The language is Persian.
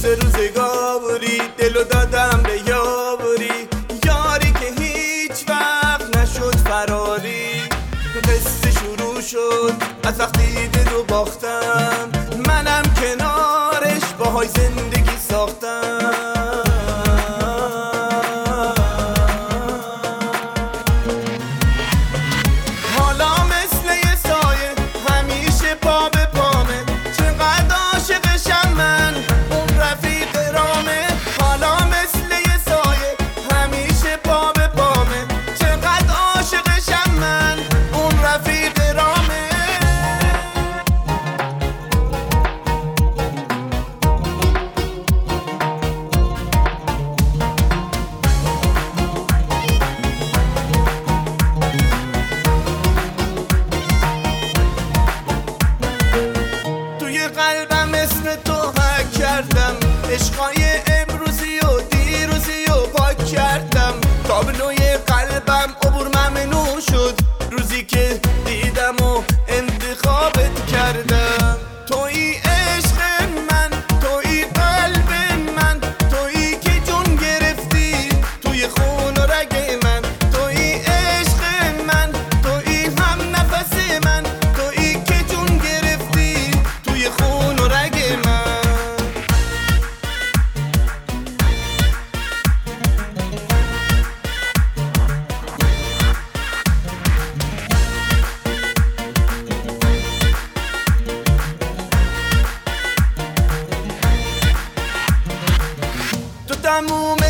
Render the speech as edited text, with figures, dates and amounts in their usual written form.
روزگاری دلو دادم به یاری، یاری که هیچ وقت نشد فراری. قصه شروع شد از وقتی دلو باختم، منم کنارش باهای زندگی ساختم. حالا مثل یه سایه همیشه پا به پامه، چقدر عاشقشم من اون رفیق رامه. حالا مثل یه سایه همیشه پا به پامه، چقدر عاشقشم من اون رفیق رامه. قلبم اسم تو حک کردم، عشقای امروزی و دیروزی و پاک کردم. تابلوی قلبم عبور ممنوع شد روزی که دیدم و انتخابت کردم. تویی عشق من، تویی قلب من، تویی که جون گرفتی توی خون و رگ من. تویی عشق من، تویی هم نفس من، تویی که جون گرفتی توی خون و رگ من. تو تموم